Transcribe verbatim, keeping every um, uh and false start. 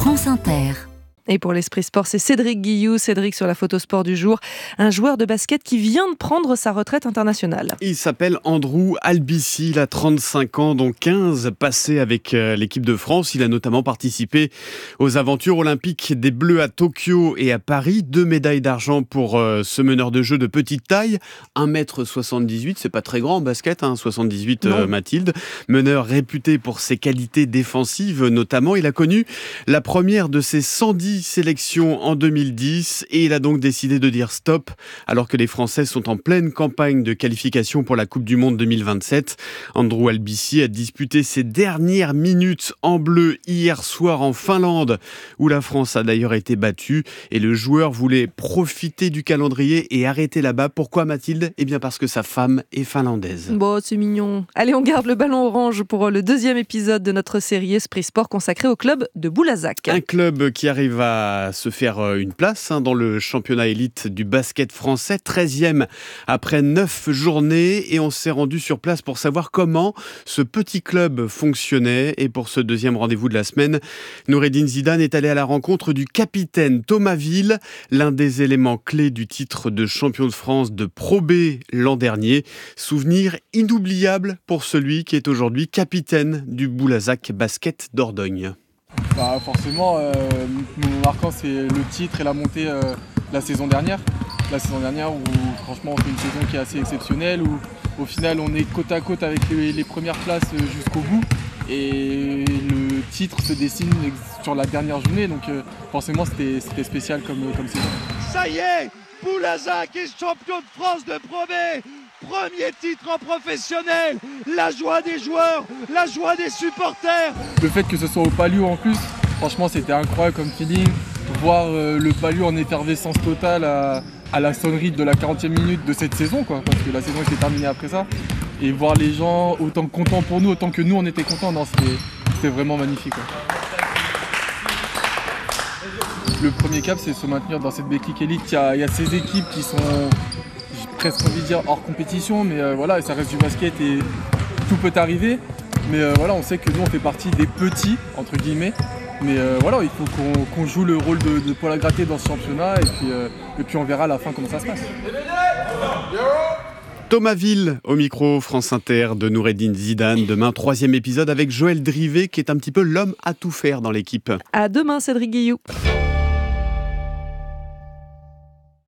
France Inter. Et pour l'Esprit Sport, c'est Cédric Guillou. Cédric sur la photo sport du jour. Un joueur de basket qui vient de prendre sa retraite internationale. Il s'appelle Andrew Albici, il a trente-cinq ans, dont quinze passés avec l'équipe de France. Il a notamment participé aux aventures olympiques des Bleus à Tokyo et à Paris. Deux médailles d'argent pour ce meneur de jeu de petite taille. un mètre soixante-dix-huit, c'est pas très grand en basket, hein, soixante-dix-huit euh, Mathilde. Meneur réputé pour ses qualités défensives notamment. Il a connu la première de ses cent dix sélection en deux mille dix et il a donc décidé de dire stop alors que les Français sont en pleine campagne de qualification pour la Coupe du Monde deux mille vingt-sept. Andrew Albici a disputé ses dernières minutes en bleu hier soir en Finlande où la France a d'ailleurs été battue et le joueur voulait profiter du calendrier et arrêter là-bas. Pourquoi Mathilde ? Eh bien parce que sa femme est finlandaise. Bon, c'est mignon. Allez, on garde le ballon orange pour le deuxième épisode de notre série Esprit Sport consacrée au club de Boulazac. Un club qui arrive à à se faire une place hein, dans le championnat élite du basket français, treizième après neuf journées, et on s'est rendu sur place pour savoir comment ce petit club fonctionnait. Et pour ce deuxième rendez-vous de la semaine, Noureddine Zidane est allé à la rencontre du capitaine Thomas Ville, l'un des éléments clés du titre de champion de France de Pro B l'an dernier. Souvenir inoubliable pour celui qui est aujourd'hui capitaine du Boulazac Basket Dordogne. Bah forcément, euh, mon marquant c'est le titre et la montée euh, la saison dernière. La saison dernière où franchement on fait une saison qui est assez exceptionnelle, où au final on est côte à côte avec les, les premières places jusqu'au bout. Et le titre se dessine sur la dernière journée, donc euh, forcément c'était, c'était spécial comme, comme saison. Ça y est, Boulazac est champion de France de Pro B. Premier titre en professionnel, la joie des joueurs, la joie des supporters. Le fait que ce soit au Palu en plus, franchement c'était incroyable comme feeling. Voir euh, le Palu en effervescence totale à, à la sonnerie de la quarantième minute de cette saison, quoi, parce que la saison était terminée après ça. Et voir les gens autant contents pour nous, autant que nous on était contents, non, c'était, c'était vraiment magnifique. Quoi. Le premier cap c'est se maintenir dans cette Betclic Elite. Il y a, il y a ces équipes qui sont... presque envie de dire hors compétition, mais euh, voilà, ça reste du basket et tout peut arriver. Mais euh, voilà, on sait que nous on fait partie des petits, entre guillemets. Mais euh, voilà, il faut qu'on, qu'on joue le rôle de, de poil à gratter dans ce championnat et puis, euh, et puis on verra à la fin comment ça se passe. Thomas Ville au micro France Inter de Noureddine Zidane. Demain, troisième épisode avec Joël Drivet qui est un petit peu l'homme à tout faire dans l'équipe. À demain, Cédric Guillou.